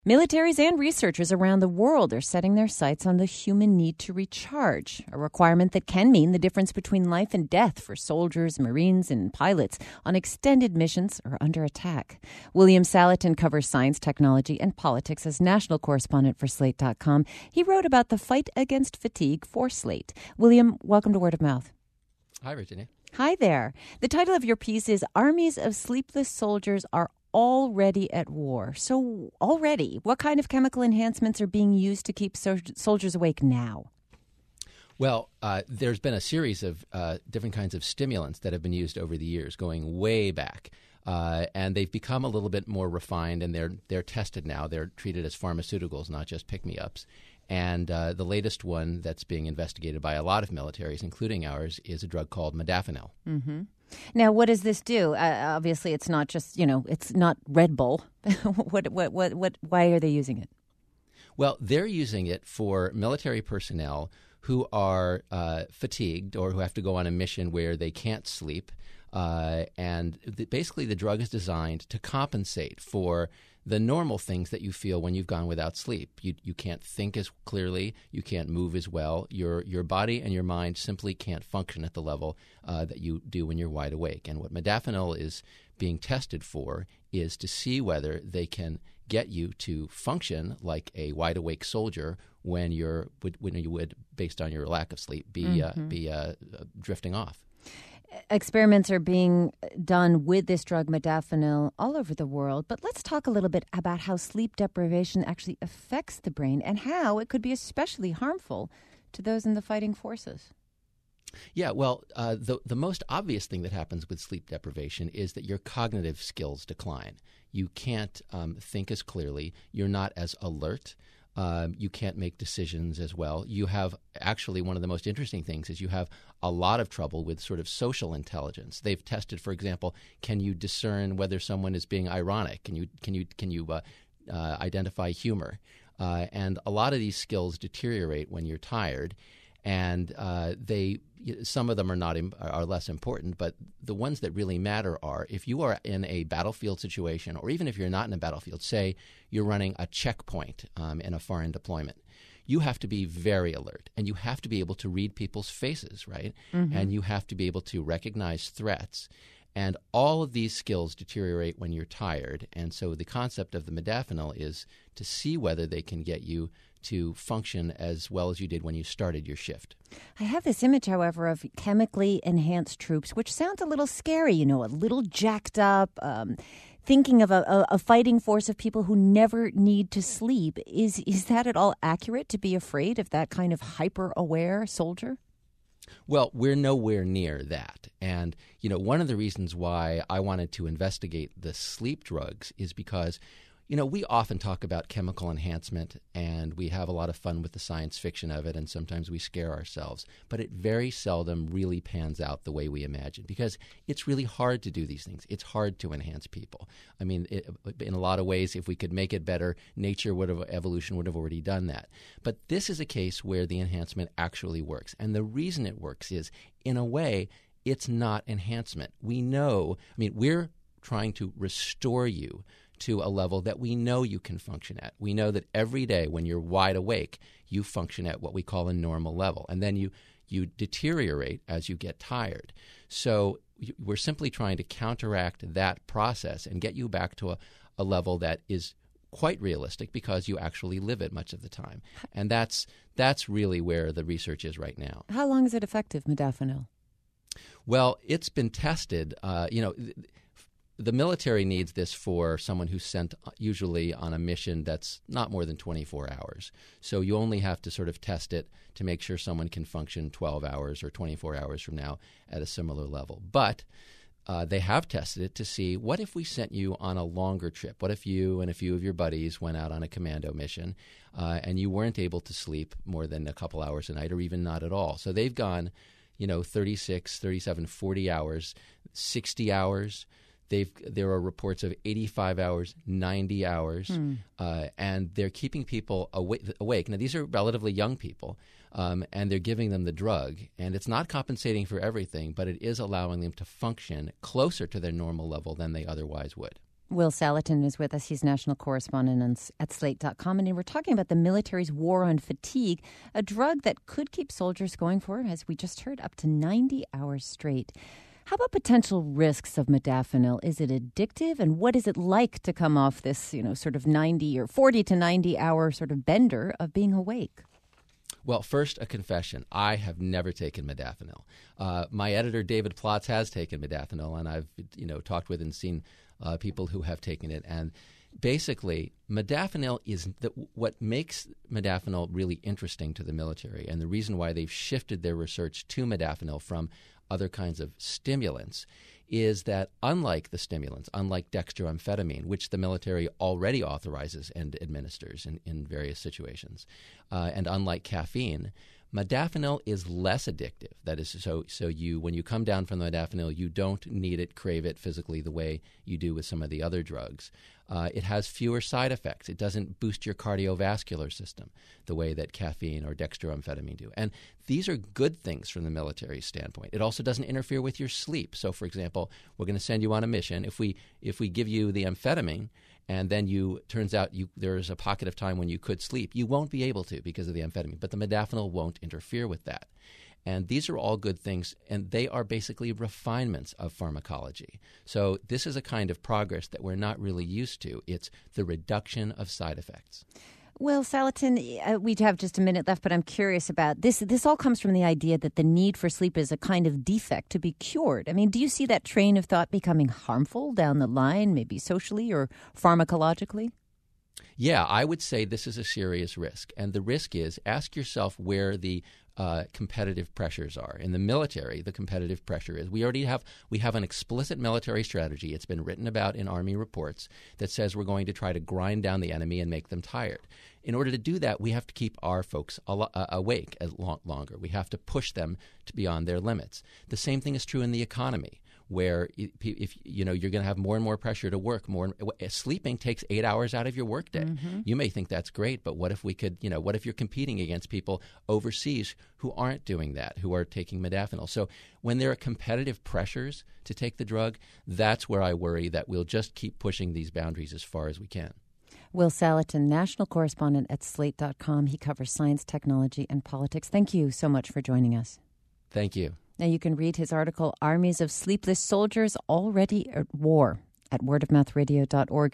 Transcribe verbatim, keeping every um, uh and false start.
Militaries and researchers around the world are setting their sights on the human need to recharge, a requirement that can mean the difference between life and death for soldiers, Marines, and pilots on extended missions or under attack. William Salatin covers science, technology, and politics as national correspondent for Slate dot com. He wrote about the fight against fatigue for Slate. William, welcome to Word of Mouth. Hi, Virginia. Hi there. The title of your piece is Armies of Sleepless Soldiers Are Already at War. So already, what kind of chemical enhancements are being used to keep so- soldiers awake now? Well, uh, there's been a series of uh, different kinds of stimulants that have been used over the years, going way back. Uh, and they've become a little bit more refined, and they're they're tested now. They're treated as pharmaceuticals, not just pick-me-ups. And uh, the latest one that's being investigated by a lot of militaries, including ours, is a drug called modafinil. Mm-hmm. Now, what does this do? Uh, obviously, it's not just, you know, it's not Red Bull. what, what, what, what, why are they using it? Well, they're using it for military personnel who are uh, fatigued or who have to go on a mission where they can't sleep. Uh, and th- basically, the drug is designed to compensate for the normal things that you feel when you've gone without sleep. You you can't think as clearly. You can't move as well. Your your body and your mind simply can't function at the level uh, that you do when you're wide awake. And what modafinil is being tested for is to see whether they can get you to function like a wide awake soldier when you're when you would, based on your lack of sleep, be mm-hmm. uh, be uh, drifting off. Experiments are being done with this drug, modafinil, all over the world. But let's talk a little bit about how sleep deprivation actually affects the brain and how it could be especially harmful to those in the fighting forces. Yeah, well, uh, the the most obvious thing that happens with sleep deprivation is that your cognitive skills decline. You can't um, think as clearly. You're not as alert. Um, you can't make decisions as well. You have actually one of the most interesting things is you have a lot of trouble with sort of social intelligence. They've tested, for example, can you discern whether someone is being ironic? Can you can you can you uh, uh, identify humor? Uh, and a lot of these skills deteriorate when you're tired, and uh, they some of them are not are less important, but the ones that really matter are if you are in a battlefield situation, or even if you're not in a battlefield, say you're running a checkpoint um, in a foreign deployment, you have to be very alert, and you have to be able to read people's faces, right? Mm-hmm. And you have to be able to recognize threats. And all of these skills deteriorate when you're tired. And so the concept of the modafinil is to see whether they can get you to function as well as you did when you started your shift. I have this image, however, of chemically enhanced troops, which sounds a little scary, you know, a little jacked up, um, thinking of a, a, a fighting force of people who never need to sleep. Is, is that at all accurate to be afraid of that kind of hyper-aware soldier? Well, we're nowhere near that. And, you know, one of the reasons why I wanted to investigate the sleep drugs is because, you know, we often talk about chemical enhancement and we have a lot of fun with the science fiction of it, and sometimes we scare ourselves. But it very seldom really pans out the way we imagine because it's really hard to do these things. It's hard to enhance people. I mean, it, in a lot of ways, if we could make it better, nature would have, evolution would have already done that. But this is a case where the enhancement actually works. And the reason it works is, in a way, it's not enhancement. We know, I mean, we're trying to restore you to a level that we know you can function at. We know that every day when you're wide awake, you function at what we call a normal level. And then you, you deteriorate as you get tired. So we're simply trying to counteract that process and get you back to a, a level that is quite realistic because you actually live it much of the time. And that's that's really where the research is right now. How long is it effective, modafinil? Well, it's been tested. Uh, you know, th- the military needs this for someone who's sent usually on a mission that's not more than twenty-four hours. So you only have to sort of test it to make sure someone can function twelve hours or twenty-four hours from now at a similar level. But uh, they have tested it to see, what if we sent you on a longer trip? What if you and a few of your buddies went out on a commando mission uh, and you weren't able to sleep more than a couple hours a night or even not at all? So they've gone, you know, thirty-six, thirty-seven, forty hours, sixty hours. They've, there are reports of eighty-five hours, ninety hours, hmm. uh, and they're keeping people awake, awake. Now, these are relatively young people, um, and they're giving them the drug. And it's not compensating for everything, but it is allowing them to function closer to their normal level than they otherwise would. Will Salatin is with us. He's national correspondent at slate dot com. And we're talking about the military's war on fatigue, a drug that could keep soldiers going for, as we just heard, up to ninety hours straight. How about potential risks of modafinil? Is it addictive? And what is it like to come off this, you know, sort of ninety or forty to ninety hour sort of bender of being awake? Well, first, a confession. I have never taken modafinil. Uh, my editor, David Plotz, has taken modafinil, and I've you know talked with and seen uh, people who have taken it. And basically, modafinil is the, what makes modafinil really interesting to the military, and the reason why they've shifted their research to modafinil from other kinds of stimulants is that unlike the stimulants, unlike dextroamphetamine, which the military already authorizes and administers in, in various situations, uh, and unlike caffeine, modafinil is less addictive. That is, so so you when you come down from the modafinil, you don't need it, crave it physically the way you do with some of the other drugs. Uh, it has fewer side effects. It doesn't boost your cardiovascular system the way that caffeine or dextroamphetamine do. And these are good things from the military standpoint. It also doesn't interfere with your sleep. So, for example, we're going to send you on a mission. If we if we give you the amphetamine, and then you turns out you there is a pocket of time when you could sleep, you won't be able to because of the amphetamine. But the modafinil won't interfere with that. And these are all good things, and they are basically refinements of pharmacology. So this is a kind of progress that we're not really used to. It's the reduction of side effects. Well, Salatin, uh, we have just a minute left, but I'm curious about this. This all comes from the idea that the need for sleep is a kind of defect to be cured. I mean, do you see that train of thought becoming harmful down the line, maybe socially or pharmacologically? Yeah, I would say this is a serious risk. And the risk is, ask yourself where the uh, competitive pressures are. In the military, the competitive pressure is we already have we have an explicit military strategy. It's been written about in Army reports that says we're going to try to grind down the enemy and make them tired. In order to do that, we have to keep our folks al- uh, awake as long- longer. We have to push them to beyond their limits. The same thing is true in the economy, where if, if you know you're going to have more and more pressure to work, more sleeping takes eight hours out of your workday. Mm-hmm. You may think that's great, but what if we could, you know, what if you're competing against people overseas who aren't doing that, who are taking modafinil? So when there are competitive pressures to take the drug, that's where I worry that we'll just keep pushing these boundaries as far as we can. Will Salatin, national correspondent at slate dot com. He covers science, technology, and politics. Thank you so much for joining us. Thank you. Now you can read his article, Armies of Sleepless Soldiers Already at War, at word of mouth radio dot org.